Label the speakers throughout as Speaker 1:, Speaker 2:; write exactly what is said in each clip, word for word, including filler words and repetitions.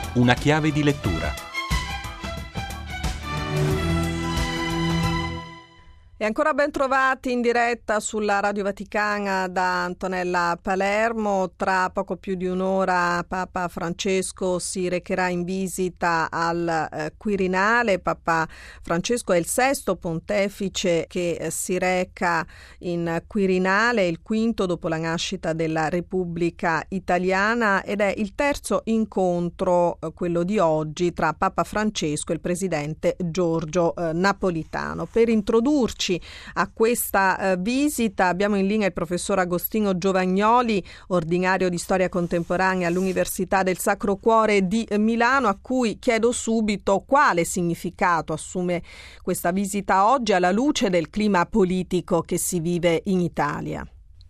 Speaker 1: Una chiave di lettura.
Speaker 2: E ancora ben trovati in diretta sulla Radio Vaticana da Antonella Palermo. Tra poco più di un'ora Papa Francesco si recherà in visita al eh, Quirinale. Papa Francesco è il sesto pontefice che eh, si reca in Quirinale, il quinto dopo la nascita della Repubblica Italiana, ed è il terzo incontro, eh, quello di oggi, tra Papa Francesco e il presidente Giorgio eh, Napolitano. Per introdurci a questa eh, visita abbiamo in linea il professor Agostino Giovagnoli, ordinario di storia contemporanea all'Università del Sacro Cuore di Milano, a cui chiedo subito quale significato assume questa visita oggi alla luce del clima politico che si vive in Italia.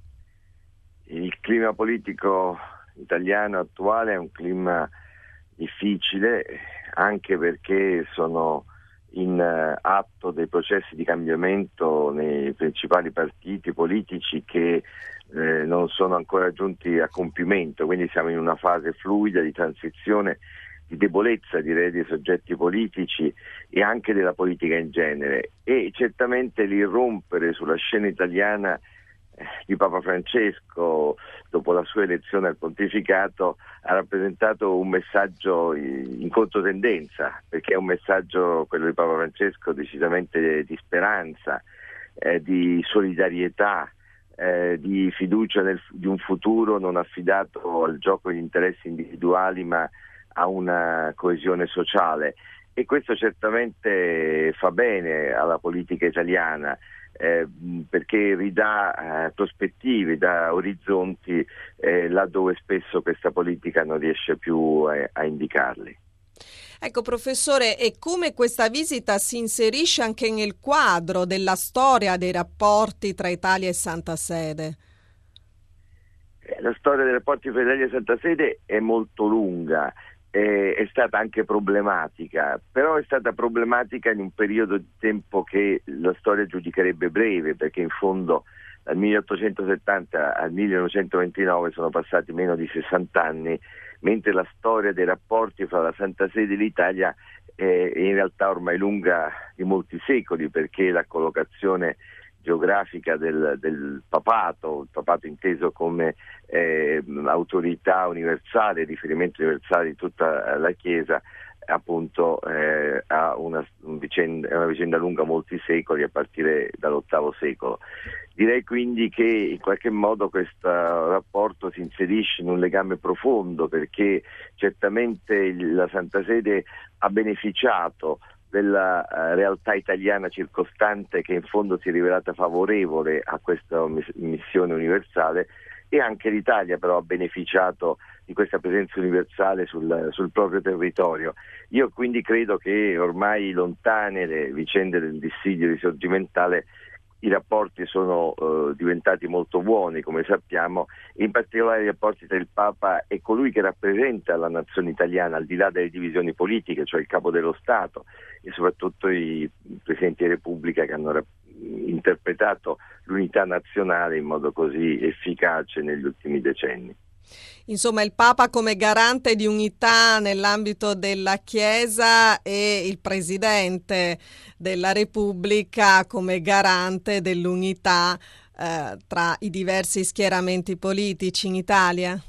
Speaker 3: Il clima politico italiano attuale è un clima difficile, anche perché sono in atto dei processi di cambiamento nei principali partiti politici che eh, non sono ancora giunti a compimento, quindi siamo in una fase fluida di transizione, di debolezza, direi, dei soggetti politici e anche della politica in genere, e certamente l'irrompere sulla scena italiana di Papa Francesco dopo la sua elezione al pontificato ha rappresentato un messaggio in controtendenza, perché è un messaggio, quello di Papa Francesco, decisamente di speranza, eh, di solidarietà, eh, di fiducia nel, di un futuro non affidato al gioco di interessi individuali ma a una coesione sociale, e questo certamente fa bene alla politica italiana. Eh, perché ridà eh, prospettive, dà orizzonti eh, laddove spesso questa politica non riesce più a, a indicarli.
Speaker 2: Ecco, professore, e come questa visita si inserisce anche nel quadro della storia dei rapporti tra Italia e Santa Sede?
Speaker 3: Eh, la storia dei rapporti tra Italia e Santa Sede è molto lunga. È stata anche problematica, però è stata problematica in un periodo di tempo che la storia giudicherebbe breve, perché in fondo dal milleottocentosettanta al millenovecentoventinove sono passati meno di sessanta anni, mentre la storia dei rapporti fra la Santa Sede e l'Italia è in realtà ormai lunga di molti secoli, perché la collocazione geografica del, del papato, il papato inteso come eh, autorità universale, riferimento universale di tutta la Chiesa, appunto eh, ha una, un vicenda, una vicenda lunga molti secoli, a partire dall'ottavo secolo. Direi quindi che in qualche modo questo rapporto si inserisce in un legame profondo, perché certamente il, la Santa Sede ha beneficiato della uh, realtà italiana circostante, che in fondo si è rivelata favorevole a questa miss- missione universale, e anche l'Italia però ha beneficiato di questa presenza universale sul, sul proprio territorio. Io quindi credo che ormai, lontane le vicende del dissidio risorgimentale, i rapporti sono uh, diventati molto buoni, come sappiamo, e in particolare i rapporti tra il Papa e colui che rappresenta la nazione italiana, al di là delle divisioni politiche, cioè il Capo dello Stato, e soprattutto i Presidenti di Repubblica che hanno rap- interpretato l'unità nazionale in modo così efficace negli ultimi decenni.
Speaker 2: Insomma, il Papa come garante di unità nell'ambito della Chiesa e il Presidente della Repubblica come garante dell'unità eh, tra i diversi schieramenti politici in Italia?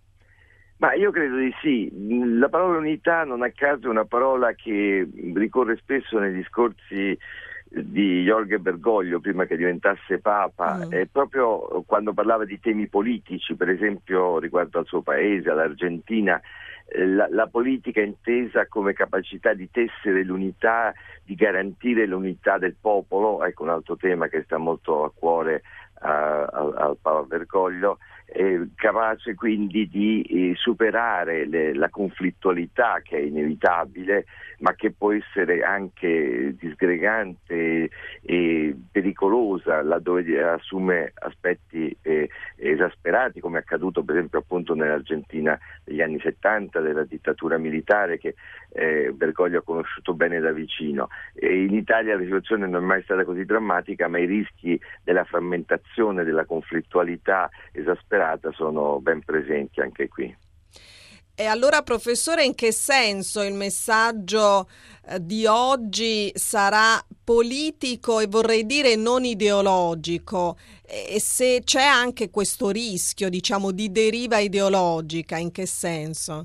Speaker 3: Ma io credo di sì. La parola unità, non a caso, è una parola che ricorre spesso nei discorsi di Jorge Bergoglio prima che diventasse Papa, mm. e proprio quando parlava di temi politici, per esempio riguardo al suo paese, all'Argentina, eh, la, la politica intesa come capacità di tessere l'unità, di garantire l'unità del popolo, ecco un altro tema che sta molto a cuore a, a, al Papa Bergoglio, eh, capace quindi di eh, superare le, la conflittualità che è inevitabile, ma che può essere anche disgregante e pericolosa laddove assume aspetti eh, esasperati, come è accaduto per esempio appunto nell'Argentina degli anni settanta, della dittatura militare che eh, Bergoglio ha conosciuto bene da vicino. E in Italia la situazione non è mai stata così drammatica, ma i rischi della frammentazione, della conflittualità esasperata sono ben presenti anche qui.
Speaker 2: E allora, professore, in che senso il messaggio eh, di oggi sarà politico e vorrei dire non ideologico? E se c'è anche questo rischio, diciamo, di deriva ideologica, in che senso?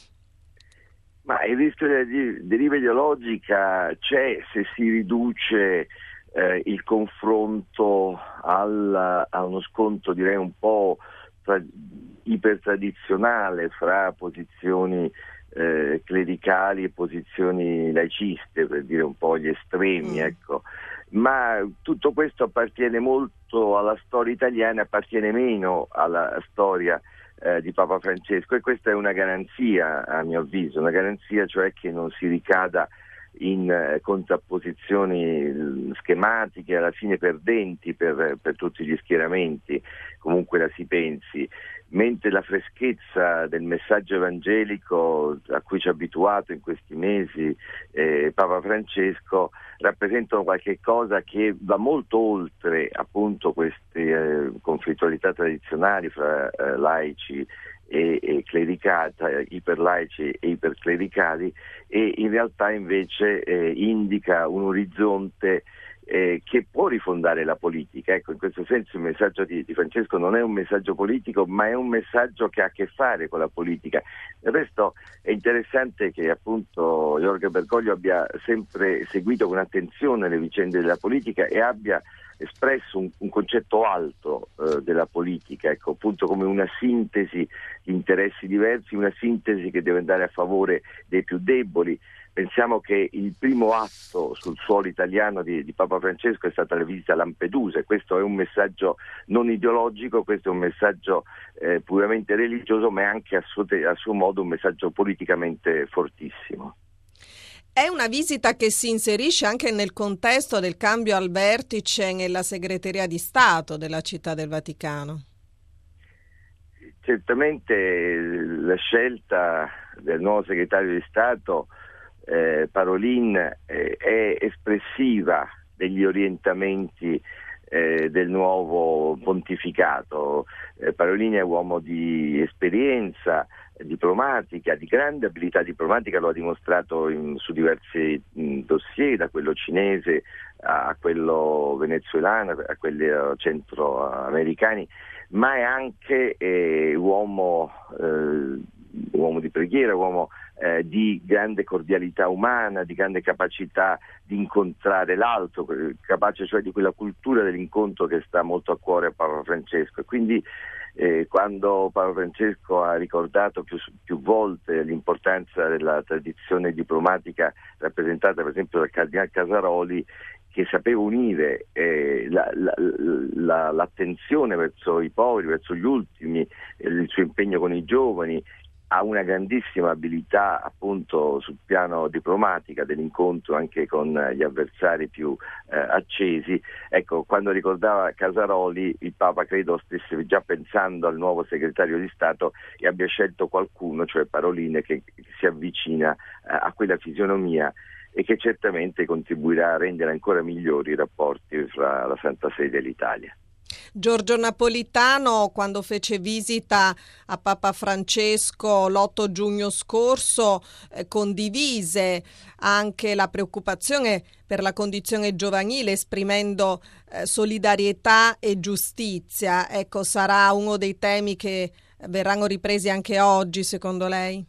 Speaker 3: Ma il rischio di deriva ideologica c'è se si riduce eh, il confronto al, a uno scontro, direi, un po' tra, ipertradizionale fra posizioni eh, clericali e posizioni laiciste, per dire un po' gli estremi,
Speaker 2: Mm.
Speaker 3: ecco. Ma tutto questo appartiene molto alla storia italiana, appartiene meno alla storia Eh, di Papa Francesco, e questa è una garanzia, a mio avviso, una garanzia cioè che non si ricada in eh, contrapposizioni eh, schematiche, alla fine perdenti per, per tutti gli schieramenti, comunque la si pensi, mentre la freschezza del messaggio evangelico a cui ci ha abituato in questi mesi eh, Papa Francesco rappresentano qualche cosa che va molto oltre appunto queste eh, conflittualità tradizionali fra eh, laici e, e clericali, iperlaici e iperclericali, e in realtà invece eh, indica un orizzonte eh, che può rifondare la politica. Ecco, in questo senso il messaggio di, di Francesco non è un messaggio politico, ma è un messaggio che ha a che fare con la politica. Del resto è interessante che appunto Jorge Bergoglio abbia sempre seguito con attenzione le vicende della politica e abbia espresso un, un concetto alto eh, della politica, ecco, appunto come una sintesi di interessi diversi, una sintesi che deve andare a favore dei più deboli. Pensiamo che il primo atto sul suolo italiano di, di Papa Francesco è stata la visita a Lampedusa, e questo è un messaggio non ideologico, questo è un messaggio eh, puramente religioso, ma è anche a suo, a suo modo un messaggio politicamente fortissimo.
Speaker 2: È una visita che si inserisce anche nel contesto del cambio al vertice nella segreteria di Stato della Città del Vaticano.
Speaker 3: Certamente la scelta del nuovo segretario di Stato eh, Parolin eh, è espressiva degli orientamenti eh, del nuovo pontificato. Eh, Parolin è uomo di esperienza diplomatica, di grande abilità diplomatica, lo ha dimostrato in, su diversi mh, dossier, da quello cinese a quello venezuelano, a quelli uh, centroamericani, ma è anche eh, uomo, eh, uomo di preghiera, uomo eh, di grande cordialità umana, di grande capacità di incontrare l'altro, capace cioè di quella cultura dell'incontro che sta molto a cuore a Papa Francesco. E quindi Eh, quando Papa Francesco ha ricordato più, più volte l'importanza della tradizione diplomatica rappresentata per esempio dal Cardinale Casaroli, che sapeva unire eh, la, la, la, l'attenzione verso i poveri, verso gli ultimi, eh, il suo impegno con i giovani, ha una grandissima abilità appunto sul piano diplomatico dell'incontro anche con gli avversari più eh, accesi. Ecco, quando ricordava Casaroli, il Papa credo stesse già pensando al nuovo segretario di Stato e abbia scelto qualcuno, cioè Parolin, che si avvicina eh, a quella fisionomia e che certamente contribuirà a rendere ancora migliori i rapporti fra la Santa Sede e l'Italia.
Speaker 2: Giorgio Napolitano, quando fece visita a Papa Francesco l'otto giugno scorso, eh, condivise anche la preoccupazione per la condizione giovanile, esprimendo eh, solidarietà e giustizia. Ecco, sarà uno dei temi che verranno ripresi anche oggi, secondo lei?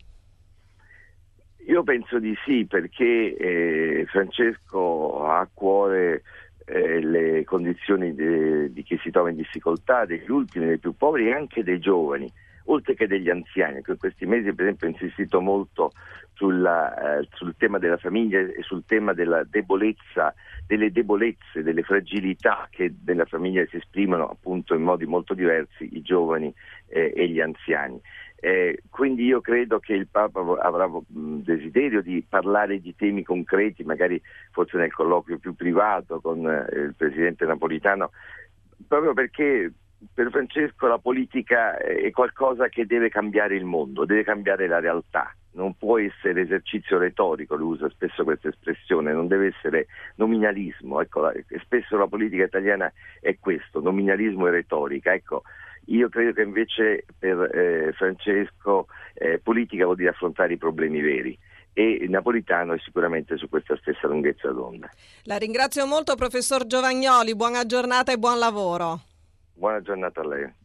Speaker 3: Io penso di sì, perché eh, Francesco ha a cuore Eh, le condizioni de, di chi si trova in difficoltà, degli ultimi, dei più poveri e anche dei giovani, oltre che degli anziani, che in questi mesi per esempio ha insistito molto sulla, eh, sul tema della famiglia e sul tema della debolezza, delle debolezze, delle fragilità che nella famiglia si esprimono appunto in modi molto diversi, i giovani eh, e gli anziani. Eh, quindi io credo che il Papa avrà mh, desiderio di parlare di temi concreti, magari forse nel colloquio più privato con eh, il presidente Napolitano, proprio perché per Francesco la politica è qualcosa che deve cambiare il mondo, deve cambiare la realtà. Non può essere esercizio retorico, lui usa spesso questa espressione, non deve essere nominalismo. Ecco, la, spesso la politica italiana è questo, nominalismo e retorica. Ecco, Io credo che invece per eh, Francesco eh, politica vuol dire affrontare i problemi veri, e Napolitano è sicuramente su questa stessa lunghezza d'onda.
Speaker 2: La ringrazio molto, professor Giovagnoli, buona giornata e buon lavoro.
Speaker 3: Buona giornata a lei.